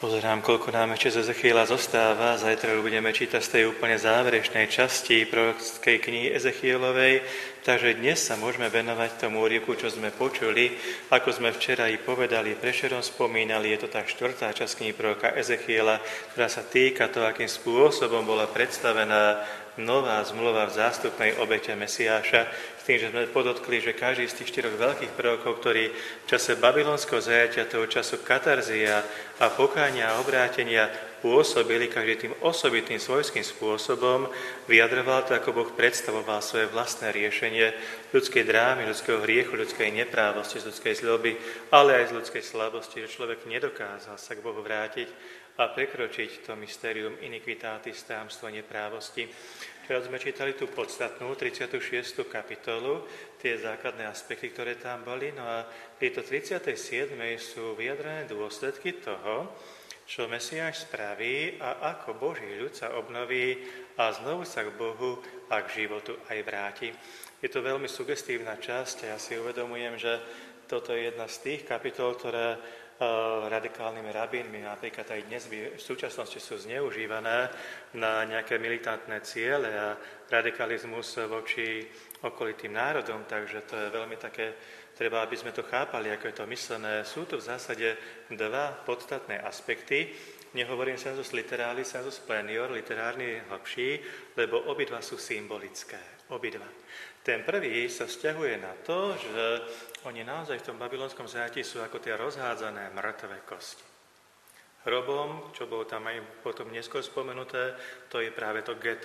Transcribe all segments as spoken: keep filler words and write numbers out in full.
Pozerám, koľko nám ešte z Ezechiela zostáva. Zajtra budeme čítať z tej úplne záverečnej časti prorockej knihy Ezechielovej. Takže dnes sa môžeme venovať tomu úryvku, čo sme počuli. Ako sme včera i povedali, prešerom spomínali, je to tá štvrtá časť knihy proroka Ezechiela, ktorá sa týka toho, akým spôsobom bola predstavená nová zmluva v zástupnej obete Mesiáša, s tým, že sme podotkli, že každý z tých štyroch veľkých prorokov, ktorí v čase babylonského zajatia, toho času katarzia a pokánia a obrátenia pôsobili každý tým osobitným svojským spôsobom, vyjadroval to, ako Boh predstavoval svoje vlastné riešenie ľudskej drámy, ľudského hriechu, ľudskej neprávosti, z ľudskej zloby, ale aj z ľudskej slabosti, že človek nedokázal sa k Bohu vrátiť a prekročiť to mystérium iniquitatis, tajomstvo neprávosti. Teraz sme čítali tú podstatnú tridsiatu šiestú kapitolu, tie základné aspekty, ktoré tam boli. No a v tejto tridsiatej siedmej sú vyjadrené dôsledky toho, čo Mesiáš spraví a ako Boží ľud sa obnoví a znovu sa k Bohu a k životu aj vráti. Je to veľmi sugestívna časť a ja si uvedomujem, že toto je jedna z tých kapitol, ktoré radikálnymi rabínmi, napríklad aj dnes by v súčasnosti sú zneužívané na nejaké militantné ciele a radikalizmus voči okolitým národom, takže to je veľmi také, treba, aby sme to chápali, ako je to myslené. Sú tu v zásade dva podstatné aspekty. Nehovorím sensus literalis, sensus plenior, literárny hlbší, lebo obidva sú symbolické. Obidva. Ten prvý sa vzťahuje na to, že oni naozaj v tom babylonskom zajatí sú ako tie rozhádzané mŕtve kosti. Hrobom, čo bolo tam aj potom neskôr spomenuté, to je práve to geto,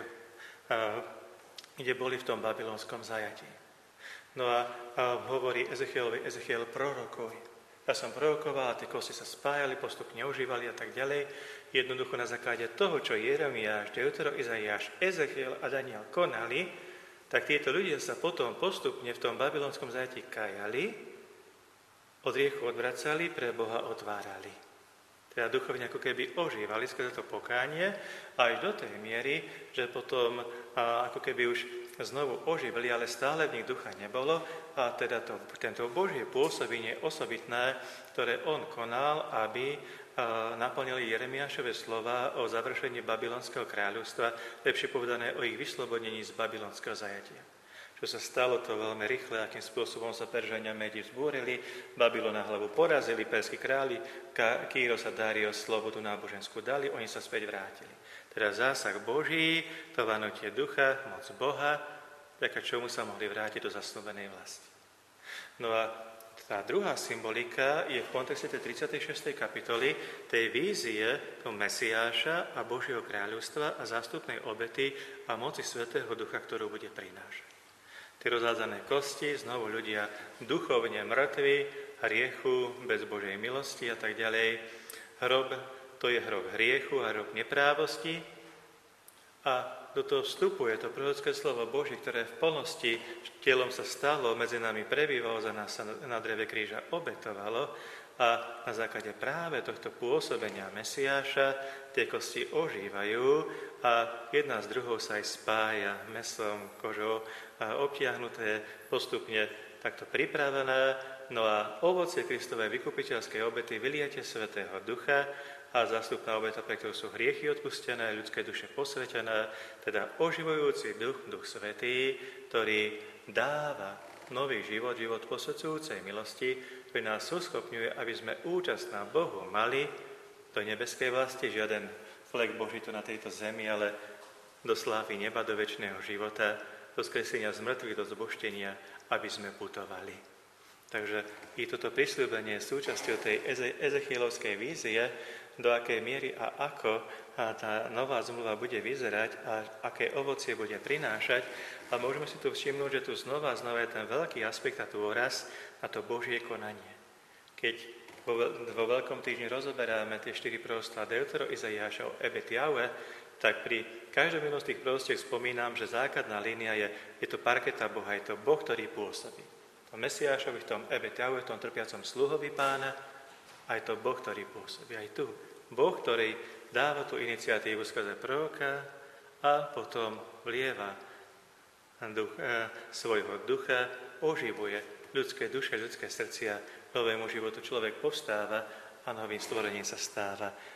kde boli v tom babylonskom zajatí. No a, a hovorí Ezechielovi, Ezechiel prorokovi. Ja som prorokoval, tie kosti sa spájali, postupne užívali a tak ďalej. Jednoducho na základe toho, čo Jeremiáš, Deutero, Izaiáš, Ezechiel a Daniel konali, tak títo ľudia sa potom postupne v tom babylonskom zajatí kajali, od riechu odvracali, pre Boha otvárali. Teda duchovne ako keby ožívali skrze to pokánie až do tej miery, že potom a, ako keby už znovu oživili, ale stále v nich ducha nebolo a teda to, tento Božie pôsobenie osobitné, ktoré on konal, aby a, naplnili Jeremiášove slova o završení babylonského kráľovstva, lepšie povedané o ich vyslobodení z babylonského zajatia. Čo sa stalo to veľmi rýchle, akým spôsobom sa Peržania Médi vzbúrili, Babylona hlavu porazili, perskí králi, Kýros a Darius slobodu náboženskú dali, oni sa späť vrátili. Teda zásah Boží, to vanutie ducha, moc Boha, vďaka čomu sa mohli vrátiť do zasnúbenej vlasti. No a tá druhá symbolika je v kontexte tej tridsiatej šiestej kapitoly tej vízie toho Mesiáša a Božieho kráľovstva a zástupnej obety a moci Svätého Ducha, ktorú bude prinášať. Tie rozhádzané kosti, znovu ľudia duchovne mŕtvi, hriechu, bez Božej milosti a tak ďalej. Hrob, to je hrob hriechu a hrob neprávosti. A do toho vstupuje to prorocké slovo Boží, ktoré v plnosti telom sa stalo, medzi nami prebývalo, za nás sa na dreve kríža obetovalo a na základe práve tohto pôsobenia Mesiáša tie kosti ožívajú a jedna z druhou sa aj spája mesom, kožou a obtiahnuté, postupne takto pripravené. No a ovocie Kristovej vykupiteľskej obety vyliate Svätého Ducha a zástupná obeta, pre ktorú sú hriechy odpustené, ľudské duše posvetené, teda oživujúci duch, duch svätý, ktorý dáva nový život, život posvedzujúcej milosti, ktorý nás uschopňuje, aby sme účasť na Bohu mali do nebeskej vlasti, žiaden flek Boží tu na tejto zemi, ale do slávy neba, do večného života, do skresenia z mŕtvych, do zbožtenia, aby sme putovali. Takže i toto prisľúbenie je súčasťou tej ezechielovskej vízie, do akej miery a ako tá nová zmluva bude vyzerať a aké ovocie bude prinášať. A môžeme si tu všimnúť, že tu znova a znova je ten veľký aspekt a dôraz na to Božie konanie. Keď vo, vo Veľkom týždni rozoberáme tie štyri proroctvá Deutero, Izaiáša o Ebet Jahve, tak pri každom jednom z tých proroctiev spomínam, že základná línia je, je to parketa Boha, je to Boh, ktorý pôsobí. To Mesiášovi v tom Ebet Jahve, v tom trpiacom sluhovi Pána, aj to Boh, ktorý pôsobí. Aj tu. Boh, ktorý dáva tú iniciatívu skrze proroka a potom vlieva duch, e, svojho ducha, oživuje ľudské duše, ľudské srdcia, novému životu človek povstáva a novým stvorením sa stáva.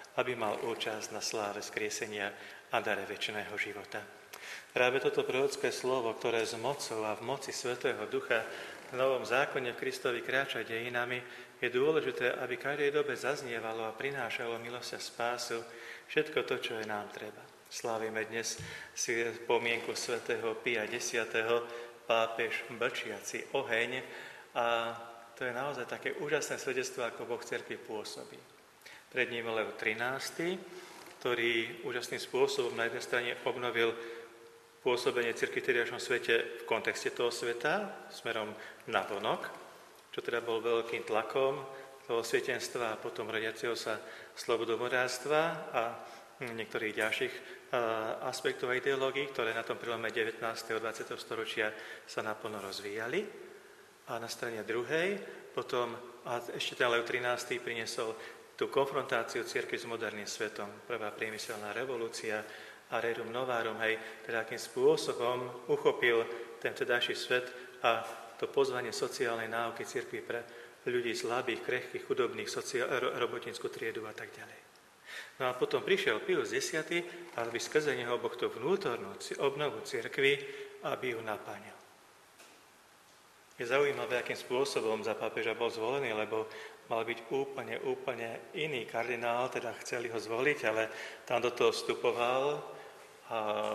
aby mal účasť na sláve skriesenia a dare večného života. Práve toto prorocké slovo, ktoré s mocou a v moci Svätého Ducha v Novom zákone v Kristovi kráča dejinami, je dôležité, aby každej dobe zaznievalo a prinášalo milosť a spásu všetko to, čo je nám treba. Slávime dnes si spomienku svätého Pia X, pápež mlčiaci oheň, a to je naozaj také úžasné svedectvo, ako Boh cirkvi pôsobí. Pred ním Leo trinásty, ktorý úžasným spôsobom na jednej strane obnovil pôsobenie cirkvi v tedajšom svete v kontexte toho sveta, smerom na vonok, čo teda bol veľkým tlakom toho svetenstva a potom rodiaceho sa slobodomorárstva a niektorých ďalších aspektov a ideológií, ktoré na tom prilome devätnásteho a dvadsiateho storočia sa naplno rozvíjali. A na strane druhej potom, a ešte ten Leo trinásty priniesol tú konfrontáciu cirkvi s moderným svetom. Prvá priemyselná revolúcia a rerum novarum, hej, teda akým spôsobom uchopil ten vtedajší svet a to pozvanie sociálnej náuky cirkvi pre ľudí slabých, krehkých, chudobných, sociál, robotnícku triedu a tak ďalej. No a potom prišiel Pius X, aby skrze neho Boh tú vnútornú obnovu cirkvi, aby ju naplnil. Je zaujímavé, akým spôsobom za pápeža bol zvolený, lebo mal byť úplne, úplne iný kardinál, teda chceli ho zvoliť, ale tam do toho vstupoval a, a,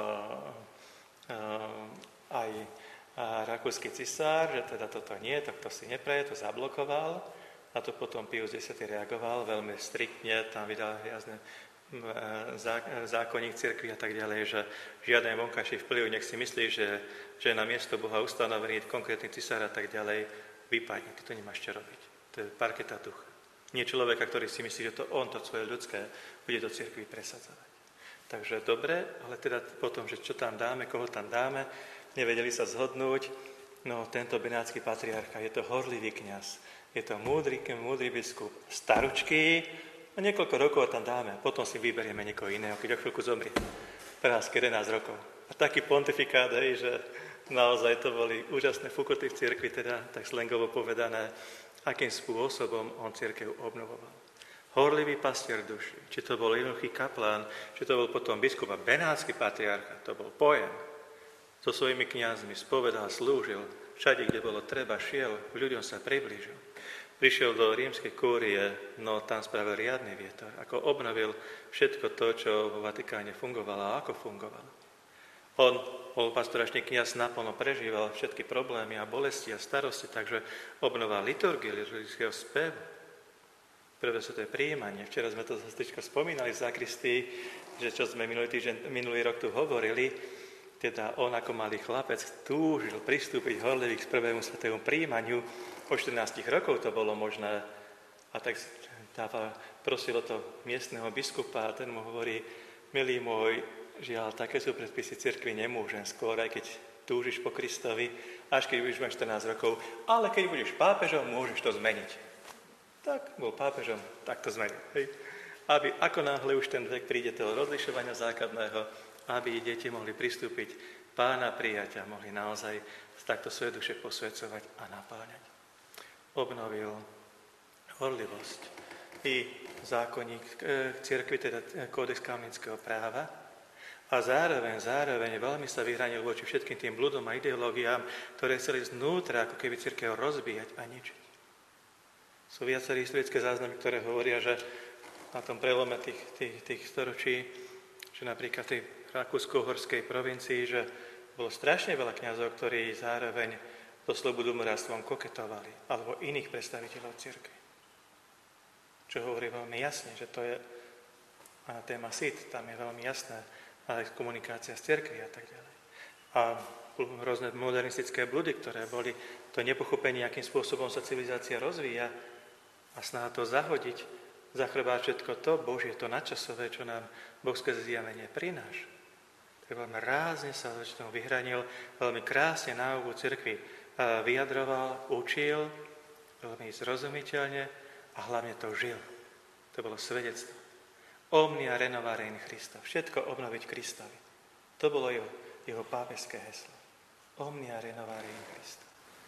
aj a rakúsky cisár, že teda toto nie, tak to si nepraje, to zablokoval. A to potom Pius X reagoval veľmi striktne, tam vydal jasne zákonník cirkvi a tak ďalej, že žiaden vonkajší vplyv, nech si myslí, že, že na miesto Boha ustanovený konkrétny cisár a tak ďalej, vypadne. Ty to nemáš čo robiť. To je parketa ducha. Nie človeka, ktorý si myslí, že to on, to svoje ľudské, bude do cirkvi presadzovať. Takže dobre, ale teda potom, že čo tam dáme, koho tam dáme, nevedeli sa zhodnúť. No, tento benátsky patriarcha, je to horlivý kňaz, je to múdry, múdry biskup, staručký, a niekoľko rokov tam dáme, potom si vyberieme niekoho iného, keď o chvíľku zomrie. Prevádzky jedenásť rokov. A taký pontifikát, hej, že naozaj to boli úžasné fukoty v cirkvi, teda tak slangovo povedané, akým spôsobom on cirkev obnovoval. Horlivý pastier duši, či to bol jednoduchý kaplán, či to bol potom biskup a benátsky patriarcha, to bol pojem. So svojimi kňazmi spovedal, slúžil, všade, kde bolo treba, šiel, ľuďom sa priblížil. Prišiel do rímskej kúrie, no tam spravil riadny vietor, ako obnovil všetko to, čo vo Vatikáne fungovalo a ako fungovalo. On, bol pastoračný kňaz, naplno prežíval všetky problémy a bolesti a starosti, takže obnoval liturgiu, liturgického spevu. Prvé sú to je prijímanie. Včera sme to zase spomínali v zakristii, že čo sme minulý týždeň, minulý rok tu hovorili, teda on ako malý chlapec túžil pristúpiť horlivý k prvému svätému prijímaniu. O štrnástich rokov to bolo možné. A tak dáva, prosil o to miestneho biskupa a ten mu hovorí, milý môj, žiaľ, také sú predpisy cirkvi, nemôžem skôr, aj keď túžiš po Kristovi, až keď budeš mať štrnásť rokov, ale keď budeš pápežom, môžeš to zmeniť. Tak bol pápežom, tak to zmenil. Hej. Aby ako náhle už ten vek príde toho rozlišovania základného, aby deti mohli pristúpiť Pána prijať a mohli naozaj takto svoje duše posväcovať a napáňať. Obnovil horlivosť i zákonník cirkvi, teda kódex kanonického práva a zároveň, zároveň veľmi sa vyhranil voči všetkým tým bludom a ideológiám, ktoré chceli znútra ako keby cirkev rozbíjať a ničiť. Sú viaceré historické záznamy, ktoré hovoria, že na tom prelome tých, tých, tých storočí, že napríklad v tej rakúsko-uhorskej provincii, že bolo strašne veľa kňazov, ktorí zároveň so slobodomorárstvom koketovali, alebo iných predstaviteľov cirkvi. Čo hovorí veľmi jasne, že to je téma sit, tam je veľmi jasná aj komunikácia s cirkvi a tak ďalej. A rôzne modernistické bludy, ktoré boli to nepochopenie, akým spôsobom sa civilizácia rozvíja a snaha to zahodiť, zachrbáť všetko to Božie, to nadčasové, čo nám Boh skrze zjavenie prináša. Tak veľmi rázne sa začnou vyhranil, veľmi krásne náuku cirkvi vyjadroval, učil, veľmi zrozumiteľne a hlavne to žil. To bolo svedectvo. Omnia renovare in Christo. Všetko obnoviť Kristovi. To bolo jeho, jeho pápežské heslo. Omnia renovare in Christo.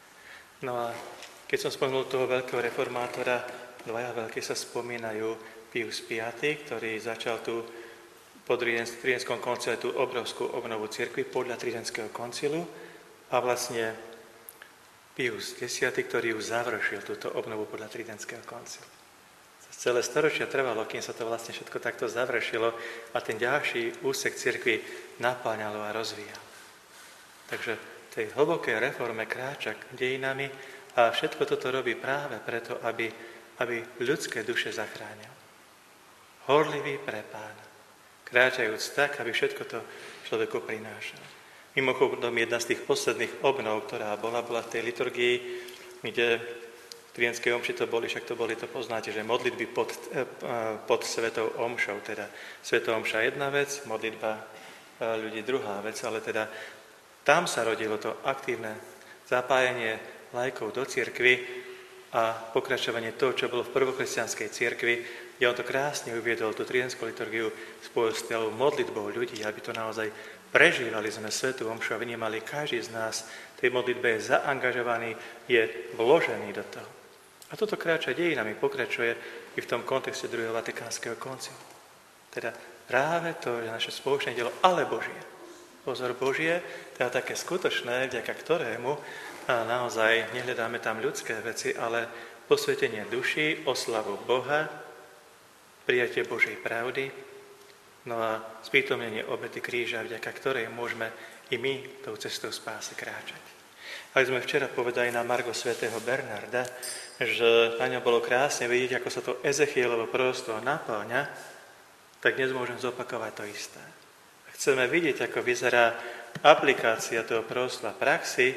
No a keď som spomenul toho veľkého reformátora, dvaja veľkí sa spomínajú, Pius piaty, ktorý začal tu po Tridentskom koncile tú obrovskú obnovu cirkvi podľa Tridentského koncilu a vlastne Pius desiaty, ktorý ju završil, túto obnovu podľa Tridentského koncilu. Celé storočia trvalo, kým sa to vlastne všetko takto završilo a ten ďalší úsek cirkvi napáňalo a rozvíjalo. Takže tej hlbokej reforme kráča dejinami a všetko toto robí práve preto, aby, aby ľudské duše zachránil. Horlivý pre Pána, kráčajúc tak, aby všetko to človeku prinášal. Mimochodom, jedna z tých posledných obnov, ktorá bola, bola v tej liturgii, kde v Tridentskej omši to boli, však to boli, to poznáte, že modlitby pod, pod svetou omšou, teda svetou omša jedna vec, modlitba ľudí druhá vec, ale teda tam sa rodilo to aktívne zapájanie laikov do cirkvi a pokračovanie toho, čo bolo v prvokresťanskej cirkvi, kde on to krásne uviedol, tú tridentskú liturgiu spolu s tou modlitbou ľudí, aby to naozaj prežívali sme svätú omšu a vnímali každý z nás, tej modlitbe je zaangažovaný, je vložený do toho. A toto kráča dejinami pokračuje i v tom kontexte druhého Vatikánskeho koncilu. Teda práve to je naše spoločné dielo, ale Božie. Pozor, Božie, teda také skutočné, vďaka ktorému a naozaj nehľadáme tam ľudské veci, ale posvetenie duší, oslavu Boha, prijatie Božej pravdy, no a sprítomnenie obety kríža, vďaka ktorej môžeme i my tou cestou spásy kráčať. Ak sme včera povedali na margo svätého Bernarda, že na ňom bolo krásne vidieť, ako sa to Ezechielovo proroctvo napĺňa, tak dnes môžem zopakovať to isté. Ak chceme vidieť, ako vyzerá aplikácia toho proroctva v praxi,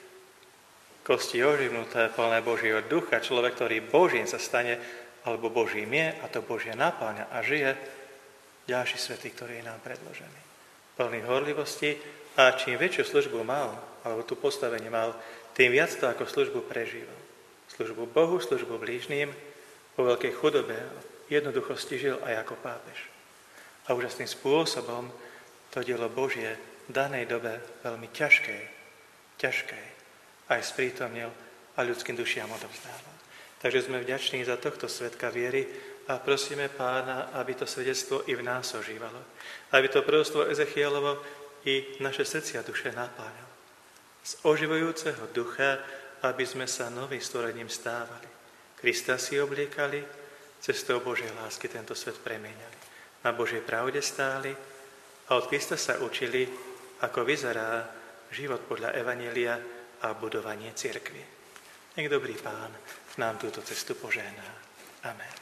kosti oživnuté, plné Božieho ducha, človek, ktorý Božím sa stane, alebo Božím je, a to Božie napĺňa a žije, ďalší svätý, ktorý je nám predložený. Plný horlivosti a čím väčšiu službu mal, alebo tu postavenie mal, tým viac to ako službu prežíval. Službu Bohu, službu blížnym, po veľkej chudobe, jednoduchosti žil aj ako pápež. A úžasným spôsobom to dielo Božie v danej dobe veľmi ťažkej, ťažkej aj sprítomnil a ľudským dušiam odovzdával. Takže sme vďační za tohto svedka viery a prosíme Pána, aby to svedectvo i v nás ožívalo. Aby to proroctvo Ezechielovo i naše srdcia duše napáňalo. Z oživujúceho ducha, aby sme sa novým stvorením stávali. Krista si obliekali, cestou Božej lásky tento svet premieňali. Na Božej pravde stáli a od Krista sa učili, ako vyzerá život podľa Evanjelia a budovanie cirkvi. Nech dobrý Pán nám túto cestu požehná. Amen.